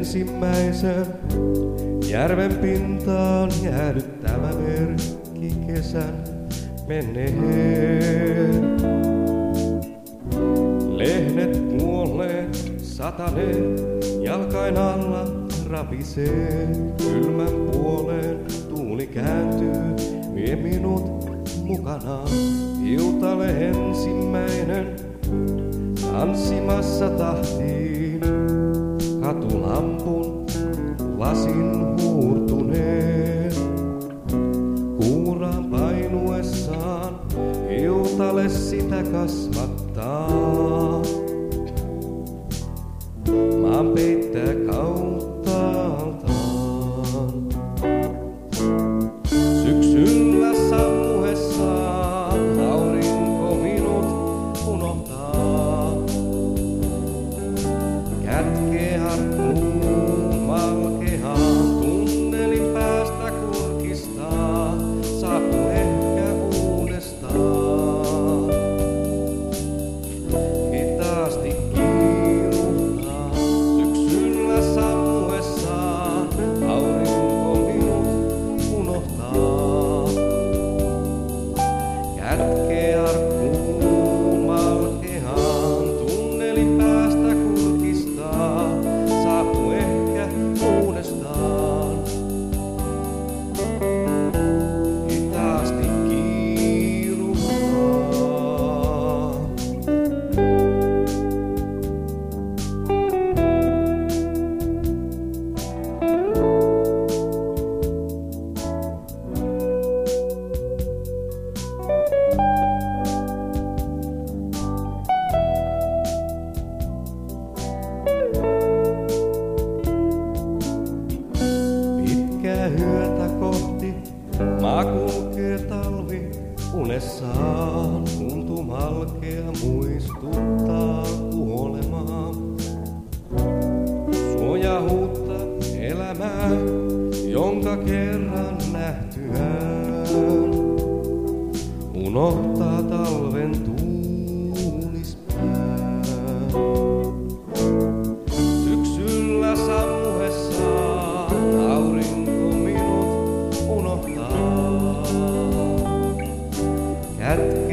ensimmäisen järven pintaan jäädyttävä merkki kesän menneen. Lehdet kuolleet sataneen, jalkain alla rapisee. Kylmän puoleen tuuli kääntyy, vie minut mukanaan. Iltale ensimmäinen tanssimassa tahtiin, katulampun lasin huurtuneen. Kuuraan painuessaan iltale sitä kasvattaa. Maan peittää kauttaaltaan. Syksyllä sammuessaan aurinko minut unohtaa. Kätkee harkkuun valkeaan, tunnelin päästä kurkistaa. Saapuu ehkä uudestaan. Hitaasti kiiruhtaa. Syksyllä sammuessaan aurinko minut unohtaa. Kätkee harkkuun valkeaan, tunnelin päästä kurkistaa. Saapuu ehkä uudestaan. Hitaasti kiiruhtaa. Pitkää yötä kohti maa kulkee talvi unessaan. Untu malkea muistuttaa kuolemaa. Suoja huutta elämää, jonka kerran nähtyään unohtaa talven tuulispään. Syksyllä sammuessaan aurinko minut unohtaa. Kätkee